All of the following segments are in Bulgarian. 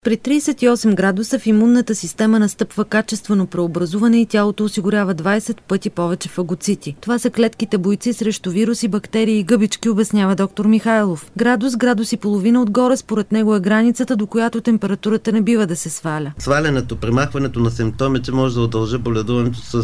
При 38 градуса в имунната система настъпва качествено преобразуване и тялото осигурява 20 пъти повече фагоцити. Това са клетките бойци срещу вируси, бактерии и гъбички, обяснява доктор Михайлов. Градус и половина отгоре според него е границата, до която температурата не бива да се сваля. Свалянето, премахването на симптомите може да удължи боледуването с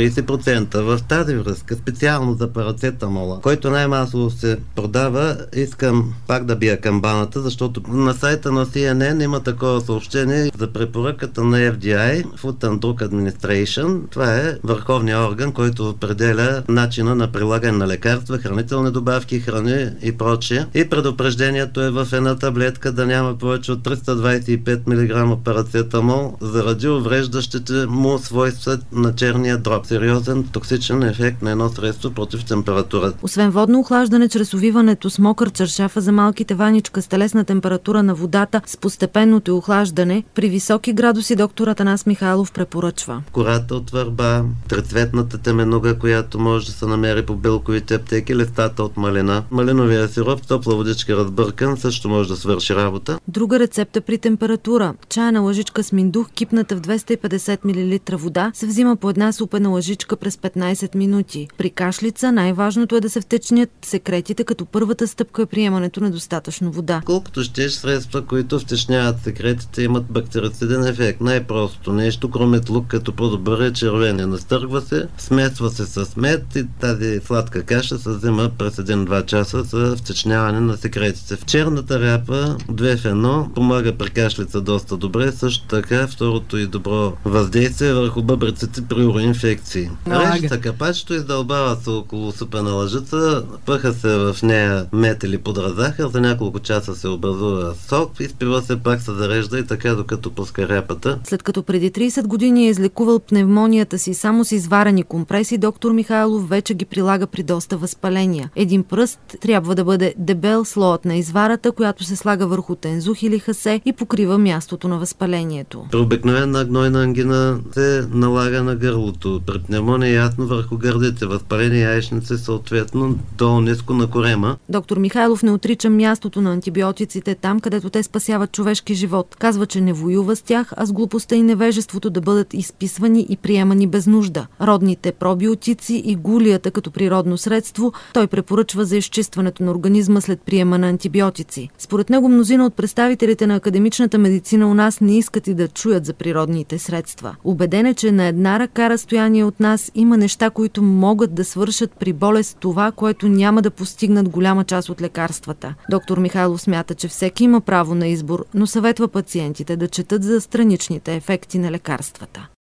30%. В тази връзка, специално за парацетамола, който най-масово се продава, искам пак да бия камбаната, защото на сайта на CNN има такова съобщение за препоръката на FDI, Food and Drug Administration. Това е върховният орган, който определя начина на прилагане на лекарства, хранителни добавки, храни и прочее. И предупреждението е в една таблетка да няма повече от 325 мг парацетамол заради увреждащите му свойства на черния дроб. Сериозен токсичен ефект на едно средство против температурата. Освен водно охлаждане чрез увиването с мокър чаршафа за малките ваничка с телесна температура на водата с постепенното охлаждане, при високи градуси доктор Атанас Михайлов препоръчва. Кората от върба, трицветната теменуга, която може да се намери по билковите аптеки, листата от малина, малиновия сироп, топла водичка разбъркан, също може да свърши работа. Друга рецепта при температура. Чайна лъжичка с миндух, кипната в 250 мл вода, се взима по една супена лъжичка през 15 минути. При кашлица най-важното е да се втечнят секретите, като първата стъпка е приемането на достатъчно вода. Колкото щеш средства, които втечняват секретите, имат бактерициден ефект. Най-простото нещо, крометлук като по-добър е червения. Настъргва се, смесва се с мед и тази сладка каша се взима през 1-2 часа за втечняване на секретите. В черната ряпа 2 в 1 помага при кашлица доста добре. Също така второто и добро въздействие върху бъбреците при уроинфекции. Реже се капачето, издълбава се около супена лъжица, пъха се в нея мед или пудра захар, за няколко часа се образува сок, изпива се, пак се зарежда и така докато пуска ряпата. След като преди 30 години е излекувал пневмонията си само с изварени компреси, доктор Михайлов вече ги прилага при доста възпаления. Един пръст трябва да бъде дебел, слоят на изварата, която се слага върху тензух или хасе и покрива мястото на възпалението. При обикновена гнойна ангина се налага на гърлото, при пневмония ясно върху гърдите, възпалени яйчници съответно долу-ниско на корема. Доктор Михайлов не отрича мястото на антибиотиците там, където те спасяват човешки живот. Казва, че не воюва с тях, а с глупостта и невежеството да бъдат изписвани и приемани без нужда. Родните пробиотици и гулията като природно средство той препоръчва за изчистването на организма след приема на антибиотици. Според него мнозина от представителите на академичната медицина у нас не искат и да чуят за природните средства. Убеден е, че на една ръка разстояние от нас има неща, които могат да свършат при болест това, което няма да постигнат голяма част от лекарствата. Доктор Михайлов смята, че всеки има право на избор, но съветва пациентите да четат за страничните ефекти на лекарствата.